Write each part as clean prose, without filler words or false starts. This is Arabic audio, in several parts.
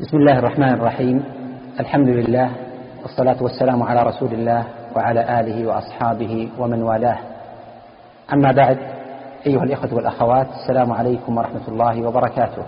بسم الله الرحمن الرحيم. الحمد لله والصلاة والسلام على رسول الله وعلى آله وأصحابه ومن والاه. أما بعد، أيها الإخوة والأخوات، السلام عليكم ورحمة الله وبركاته.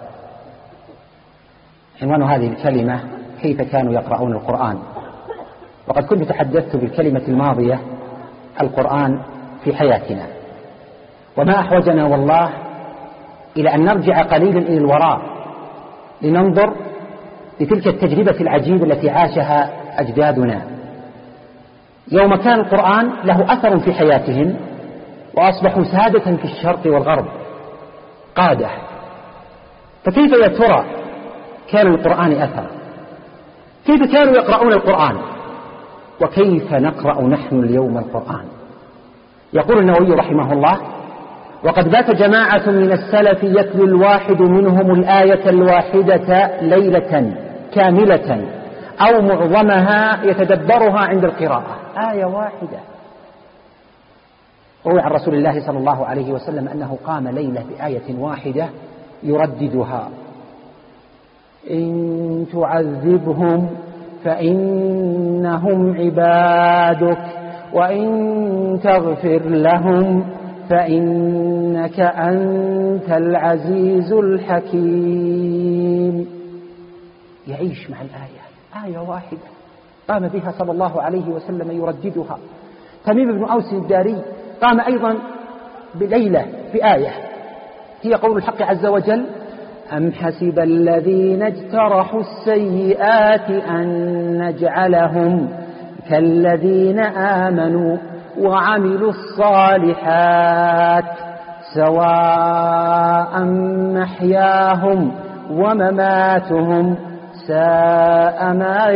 عنوان هذه الكلمة: كيف كانوا يقرؤون القرآن. وقد كنت تحدثت بالكلمة الماضية القرآن في حياتنا، وما أحوجنا والله إلى أن نرجع قليلا إلى الوراء لننظر لتلك التجربة العجيبة التي عاشها أجدادنا يوم كان القرآن له أثر في حياتهم وأصبحوا سادة في الشرق والغرب، قادة. فكيف يا ترى كان القرآن أثر؟ كيف كانوا يقرؤون القرآن؟ وكيف نقرأ نحن اليوم القرآن؟ يقول النووي رحمه الله: وقد بات جماعة من السلف يتلو الواحد منهم الآية الواحدة ليلة كاملة أو معظمها يتدبرها عند القراءة. آية واحدة. روي عن رسول الله صلى الله عليه وسلم أنه قام ليلة بآية واحدة يرددها: إن تعذبهم فإنهم عبادك وإن تغفر لهم فإنك أنت العزيز الحكيم. يعيش مع الآية، آية واحدة قام بها صلى الله عليه وسلم يرددها. تميم بن أوس الداري قام أيضا بليلة بآية هي قول الحق عز وجل: أم حسب الذين اجترحوا السيئات أن نجعلهم كالذين آمنوا وعملوا الصالحات سواء محياهم ومماتهم ساء ما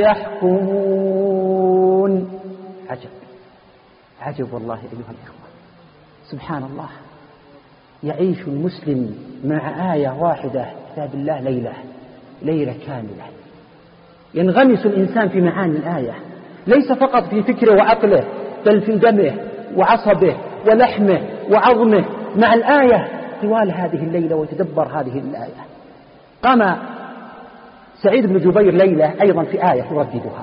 يحكمون. عجب والله أيها الإخوة، سبحان الله. يعيش المسلم مع آية واحدة كتاب الله ليلة كاملة. ينغمس الإنسان في معاني الآية، ليس فقط في فكره وعقله، بل في دمه وعصبه ولحمه وعظمه مع الآية طوال هذه الليلة ويتدبر هذه الآية. قام سعيد بن جبير ليلة أيضا في آية يرددها: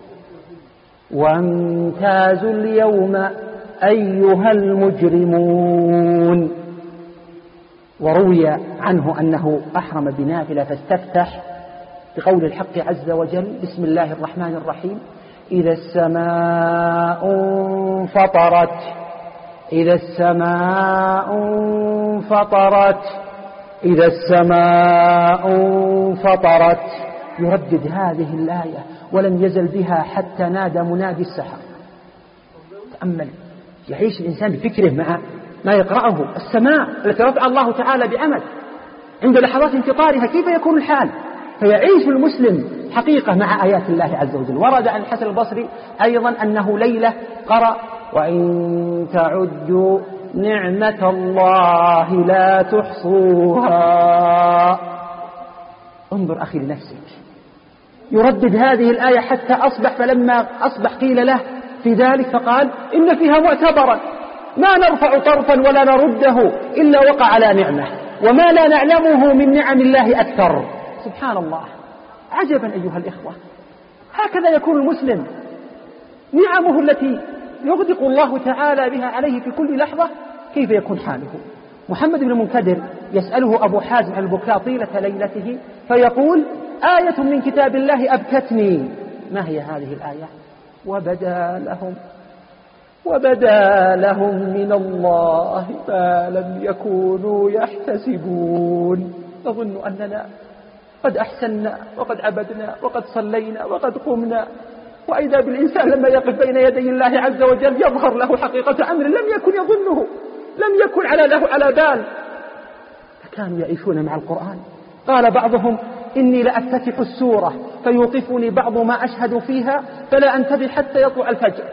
وامتازوا اليوم أيها المجرمون. وروي عنه أنه أحرم بنافلة فاستفتح بقول الحق عز وجل: بسم الله الرحمن الرحيم: إذا السماء انفطرت إذا السماء انفطرت إذا السماء انفطرت. يردد هذه الآية ولم يزل بها حتى نادى منادي السحر. تأمل، يعيش الإنسان بفكره مع ما يقرأه. السماء التي رفع الله تعالى بعمد عند لحظات انفطارها، كيف يكون الحال؟ فيعيش المسلم حقيقة مع آيات الله عز وجل. ورد عن الحسن البصري أيضا أنه ليلة قرأ: وإن تعدوا نعمة الله لا تحصوها. انظر أخي لنفسك، يردد هذه الآية حتى أصبح، فلما أصبح قيل له في ذلك فقال: إن فيها معتبرا ما نرفع طرفا ولا نرده إلا وقع على نعمة وما لا نعلمه من نعم الله أكثر. سبحان الله، عجبا أيها الإخوة. هكذا يكون المسلم، نعمه التي يغدق الله تعالى بها عليه في كل لحظة، كيف يكون حاله؟ محمد بن منكدر يسأله أبو حازم عن البكاء طيلة ليلته فيقول: آية من كتاب الله أبكتني. ما هي هذه الآية؟ وبدا لهم من الله ما لم يكونوا يحتسبون. نظن أننا قد أحسننا وقد عبدنا وقد صلينا وقد قمنا، وإذا بالإنسان لما يقف بين يدي الله عز وجل يظهر له حقيقة أمر لم يكن يظنه، لم يكن له على بال. فكانوا يعيشون مع القرآن. قال بعضهم: إني لأفتتح السورة فيوقفني بعض ما أشهد فيها فلا أنتبه حتى يطلع الفجر.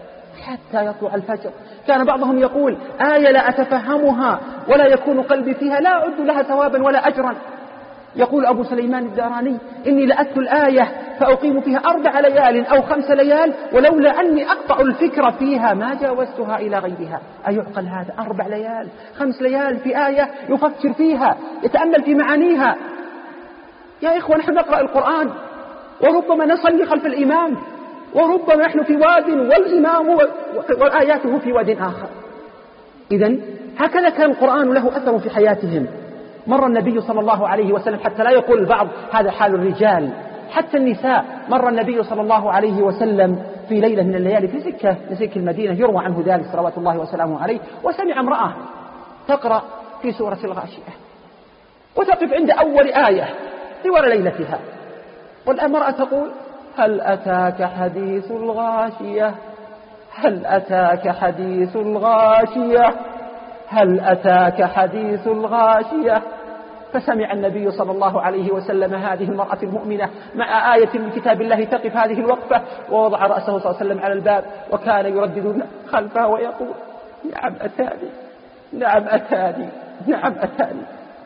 كان بعضهم يقول: آية لا أتفهمها ولا يكون قلبي فيها لا أعد لها ثوابا ولا أجرا. يقول أبو سليمان الداراني: إني لأتلو الآية فأقيم فيها 4 ليال أو 5 ليال ولولا أني أقطع الفكرة فيها ما جاوزتها إلى غيرها. أيعقل هذا؟ 4 ليال 5 ليال في آية يفكر فيها، يتأمل في معانيها. يا إخوة نحن نقرأ القرآن وربما نصلي خلف الإمام، وربما نحن في واد والإمام وآياته في واد آخر. إذن هكذا كان القرآن له أثر في حياتهم. مر النبي صلى الله عليه وسلم، حتى لا يقول البعض هذا حال الرجال، حتى النساء، مر النبي صلى الله عليه وسلم في ليلة من الليالي في سكة المدينة، يروى عنه ذلك صلوات الله وسلامه عليه، وسمع امرأة تقرأ في سورة الغاشية وتقف عند أول آية طوال ليلتها، والمرأة تقول: هل أتاك حديث الغاشية، هل أتاك حديث الغاشية، هل أتاك حديث الغاشية. فسمع النبي صلى الله عليه وسلم هذه المرأة المؤمنة مع آية من كتاب الله تقف هذه الوقفة، ووضع رأسه صلى الله عليه وسلم على الباب، وكان يردد خلفها ويقول: نعم أتاني، نعم أتاني، نعم أتاني.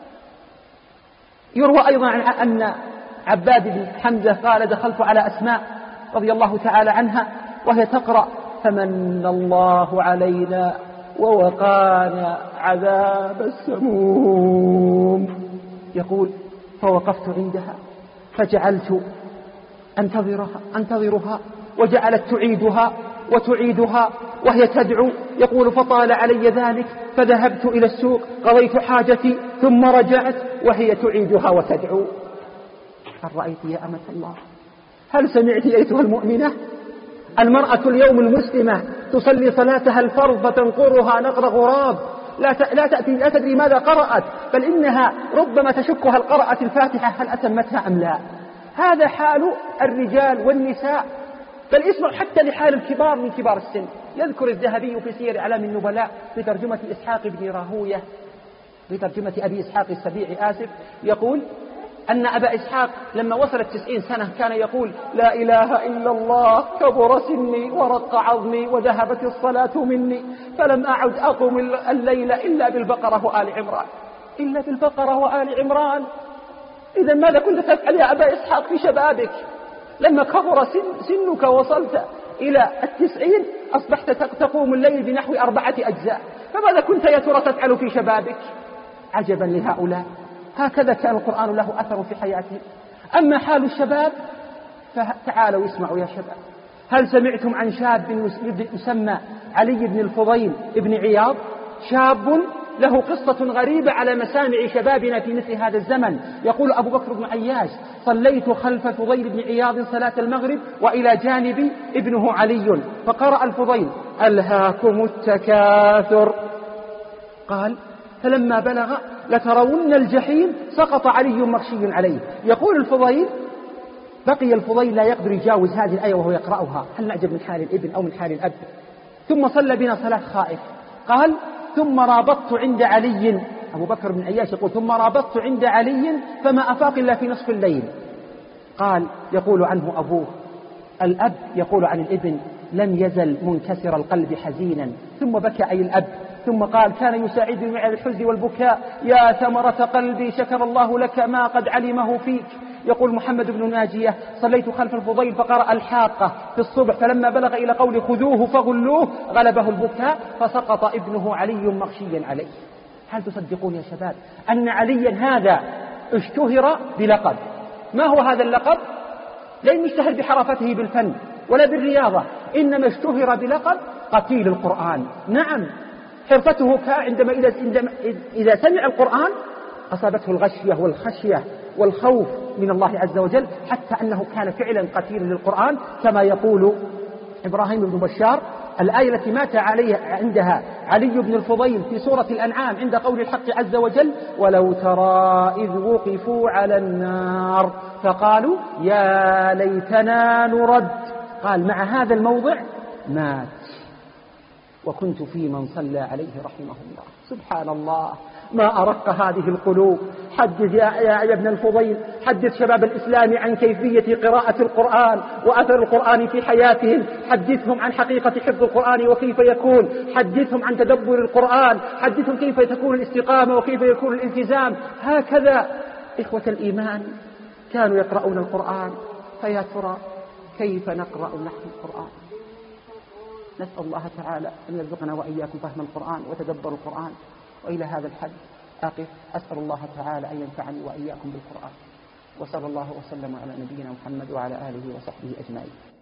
يروى أيضا أن عباد بن حمزة قال: دخلت على أسماء رضي الله تعالى عنها وهي تقرأ: فمن الله علينا ووقانا عذاب السموم. يقول: فوقفت عندها فجعلت أنتظرها وجعلت تعيدها وهي تدعو. يقول: فطال علي ذلك فذهبت إلى السوق قضيت حاجتي ثم رجعت وهي تعيدها وتدعو. هل رأيت يا أمة الله؟ هل سمعت أيتها المؤمنة؟ المرأة اليوم المسلمة تصلي صلاتها الفرض فتنقرها نقر غراب، لا تدري ماذا قرأت، بل إنها ربما تشك هل قرأت الفاتحة هل أتمتها أم لا. هذا حال الرجال والنساء، بل اسمع حتى لحال الكبار من كبار السن. يذكر الذهبي في سير أعلام النبلاء بترجمة إسحاق بن راهوية، بترجمة أبي إسحاق السبيعي آسف، يقول أن أبا إسحاق لما وصلت 90 سنة كان يقول: لا إله إلا الله، كبر سني ورق عظمي وذهبت الصلاة مني، فلم أعد أقوم الليل إلا بالبقرة وآل عمران، إلا بالبقرة وآل عمران. إذا ماذا كنت تفعل يا أبا إسحاق في شبابك؟ لما كبر سنك وصلت إلى 90 أصبحت تقوم الليل بنحو 4 أجزاء، فماذا كنت يا ترى تفعل في شبابك؟ عجبا لهؤلاء. هكذا كان القرآن له أثر في حياتهم. أما حال الشباب فتعالوا اسمعوا يا شباب. هل سمعتم عن شاب يسمى علي بن الفضيل بن عياض؟ شاب له قصة غريبة على مسامع شبابنا في مثل هذا الزمن. يقول أبو بكر بن عياش: صليت خلف فضيل بن عياض صلاة المغرب وإلى جانبي ابنه علي، فقرأ الفضيل: ألهاكم التكاثر. قال: فلما بلغ لترون الجحيم سقط علي مغشي عليه. يقول الفضيل: بقي الفضيل لا يقدر يجاوز هذه الآية وهو يقرأها، هل نعجب من حال الابن أو من حال الأب؟ ثم صلى بنا صلاة خائف. قال: ثم رابطت عند علي، أبو بكر بن عياش يقول: ثم رابطت عند علي فما أفاق إلا في نصف الليل. قال يقول عنه أبوه الأب يقول عن الابن: لم يزل منكسر القلب حزينا. ثم بكى أي الأب، ثم قال: كان يساعدني على الحزن والبكاء، يا ثمرة قلبي شكر الله لك ما قد علمه فيك. يقول محمد بن ناجية: صليت خلف الفضيل فقرأ الحاقة في الصبح، فلما بلغ إلى قول خذوه فغلوه غلبه البكاء فسقط ابنه علي مغشيا عليه. هل تصدقون يا شباب أن عليا هذا اشتهر بلقب؟ ما هو هذا اللقب؟ لم يشتهر بحرفته بالفن ولا بالرياضة، إنما اشتهر بلقب قتيل القرآن. نعم، حرفته عندما إذا سمع القرآن أصابته الغشية والخشية والخوف من الله عز وجل، حتى أنه كان فعلا قتيلا للقرآن، كما يقول إبراهيم بن بشار: الآية التي مات عندها علي بن الفضيل في سورة الأنعام عند قول الحق عز وجل: ولو ترى إذ وقفوا على النار فقالوا يا ليتنا نرد. قال مع هذا الموضع مات وكنت في من صلى عليه رحمه الله. سبحان الله، ما أرق هذه القلوب. حدث يا ابن الفضيل، حدث شباب الإسلام عن كيفية قراءة القرآن وأثر القرآن في حياتهم، حدثهم عن حقيقة حفظ القرآن وكيف يكون، حدثهم عن تدبر القرآن، حدثهم كيف تكون الاستقامة وكيف يكون الالتزام. هكذا إخوة الإيمان كانوا يقرؤون القرآن. فيا ترى كيف نقرأ نحن القرآن؟ نسأل الله تعالى أن يرزقنا وإياكم فهم القرآن وتدبر القرآن. وإلى هذا الحد أقف، أسأل الله تعالى أن ينفعني وإياكم بالقرآن. وصلى الله وسلم على نبينا محمد وعلى آله وصحبه أجمعين.